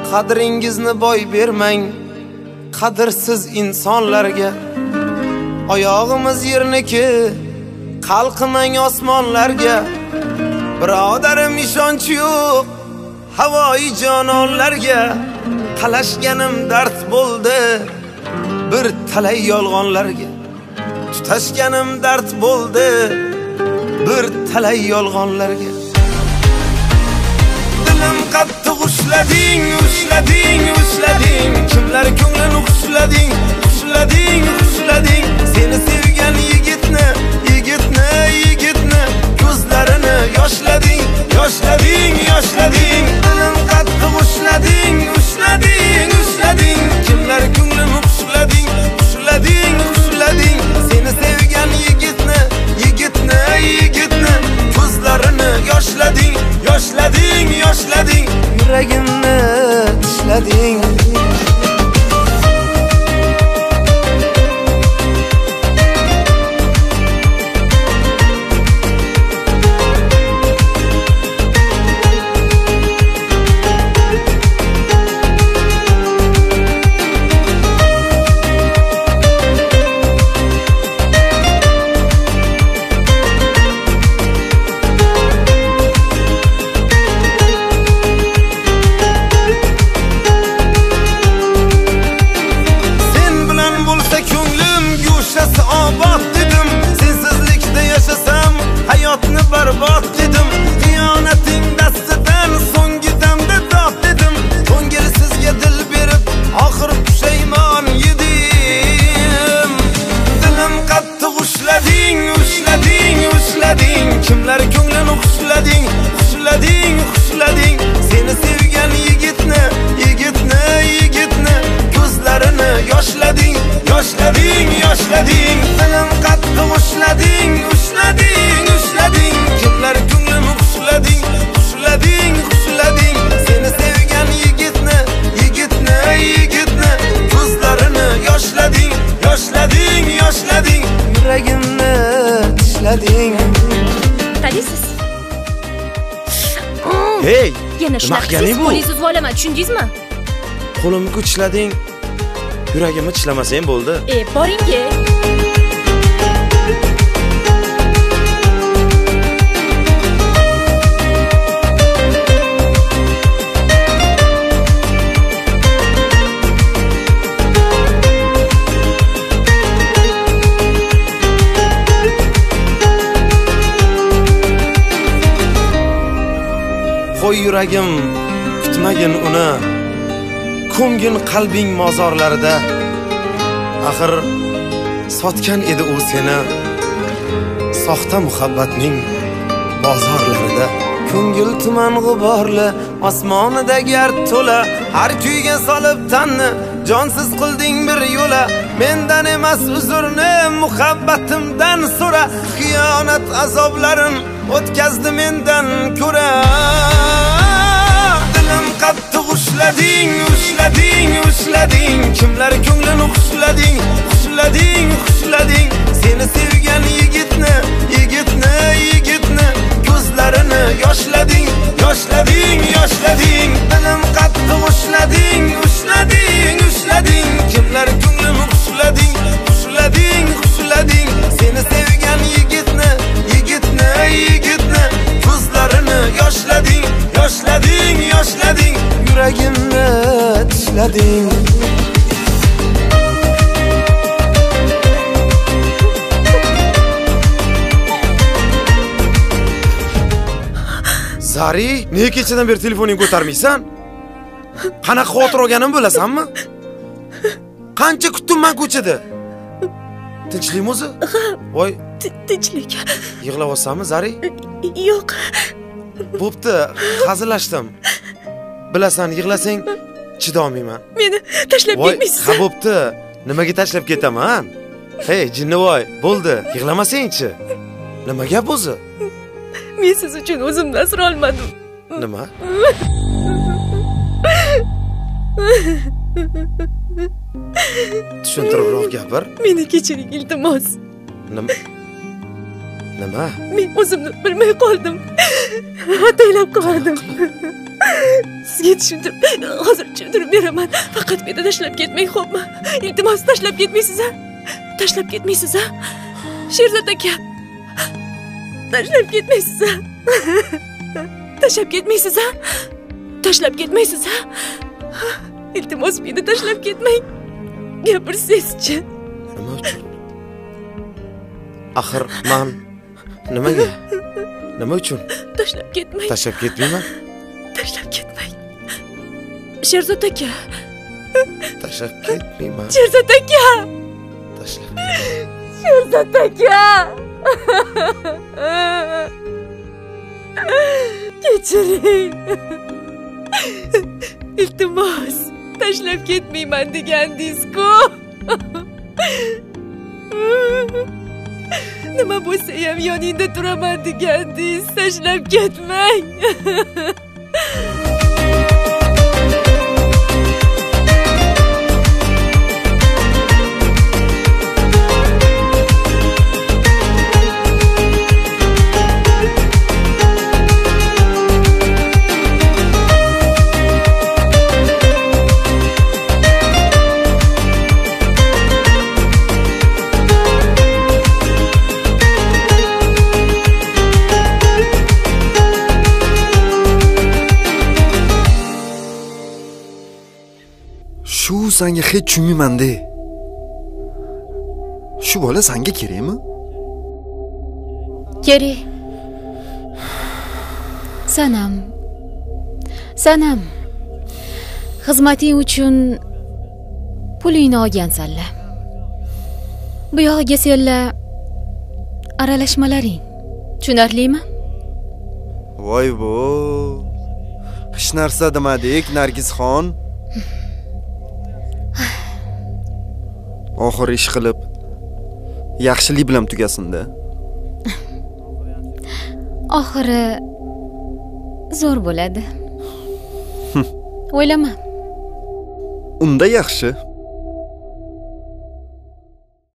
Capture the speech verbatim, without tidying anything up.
qadringizni boy bermang qadrsiz insonlarga. Oyog'imiz yerniki, qalqimang osmonlarga. Birodarim ishonch yo'q havoyi jononlarga. Qalashganim dard bo'ldi bir talay yolg'onlarga. Tutashganim dard bo'ldi bir talay yolg'onlarga. Dilim qattiq ushlading, ushlading, ushlading. Kimlar ko'nglini xushlading, xushlading, xushlading. Seni sevgan yigitni, yigitni, yigitni ko'zlarini yoshlading, yoshlading, yoshlading. Dilim qattiq ushlading, ushlading, ushlading. Kimlar ko'nglini xushlading, xushlading, xushlading. Seni sevgan yigitni, yigitni, yigitni ko'zlarini yoshlading, yoshlading, yoshlading. Yuragimni tishlading. Barbod dedim, xiyonating dastidan so'nggi damda dod dedim. Ko'ngilsizga dil berib, oxir pushaymon yedim. Dilim qattiq ushlading, ushlading, ushlading. Kimlar ko'nglini xushlading, xushlading, xushlading. Seni sevgan yigitni, yigitni, yigitni ko'zlarini yoshlading, yoshlading, yoshlading. Dilim qattiq ushlading, ushlading, ushlading. Kimlar ko'nglini xushlading, xushlading, xushlading. Seni sevgan yigitni, yigitni, yigitni ko'zlarini yoshlading, yoshlading, yoshlading. Yuragimni tishlading. Tanisiz? Hey, yana shunaqa qo'lingizni uzib olaman, tushundingizmi? Qo'limni kuchlading. Yuragimni tishlamasang bo'ldi. E, boring-a. Qo'y yuragim, kutmagin uni. Ko'ngin qalbing mozorlarida. Axir sotgan edi u seni soxta muhabbatning bozorlarida. Ko'ngil tuman g'uborli, osmonida gard to'la. Har kuyga solib tanni, jonsiz qilding bir yo'la. Mendan emas uzrni, muhabbatimdan so'ra. Xiyonat azoblarin o'tkazdi mendan ko'ra. Dilim qattiq ushlading, ushlading, ushlading. Kimlar ko'nglini xushlading, xushlading, xushlading. Seni sevgan yigitni, yigitni, yigitni ko'zlarini yoshlading, yoshlading, yoshlading. Dilim qattiq ushlading, ushlading, ushlading. Kimlar ko'nglini xushlading, xushlading, xushlading. Seni sevgan yigitni, yigitni, yigitni ko'zlarini yoshlading, yoshlading, yoshlading. Yuragimni tishlading. Zari, nega kechadan beri telefoningni ko'tarmaysan? Qanaqa xavotir olganimni bilasanmi? Qancha kutdim men ko'chada. Tinchlikmi o'zi? Voy, tinchlik. Yig'layapsanmi, Zari? Yo'q. Bo'pti, hazillashdim. Bilasan, yig'lasang chidolmayman. Meni tashlab ketmaysiz. Ha, bo'pti. Nimaga tashlab ketaman? Hey, jinnivoy, bo'ldi, yig'lamasang-chi. Nima gap o'zi? Men siz uchun o'zimni asra olmadim. Nima? Tushuntiribroq gapir. Meni kechiring, iltimos. Nima? Nima? Men o'zimni bilmay qoldim. Ataylab qoldim. sizga tushundim. Hozir tushuntirib beraman. Faqat meni tashlab ketmang, xo'pmi? Iltimos, tashlab ketmaysiz-a? Tashlab ketmaysiz-a? Sherzod aka. Tashlab ketmaysiz-a? Tashlab ketmaysiz-a? Tashlab ketmaysiz-a? Iltimos, meni tashlab ketmang. Gapirsangiz-chi. Nima uchun? Axir men nimaga? Nima uchun? Tashlab ketmang. Tashlab ketmayman. Tashlab ketmang. Sherzod aka. Tashlab ketmayman. Sherzod aka. Tashlab. Sherzod aka. Kechiring. Iltimos, tashlab ketmayman degandingiz-ku. Nima bo'lsa ham yoningda turaman degandingiz. Tashlab ketmang. Shu senga hech tushunmayman-da. Shu bola senga kerakmi? Kerak. Sanam. Sanam. Xizmating uchun pulingni olgansanlar. Bu yog'iga senlar aralashmalaring. Tushunarlimi? Voy bo. Hech narsa demadik, Nargizxon. Oxir ish qilib yaxshilik bilan tugasin-da. Oxiri zo'r bo'ladi. O'ylama. Unda yaxshi.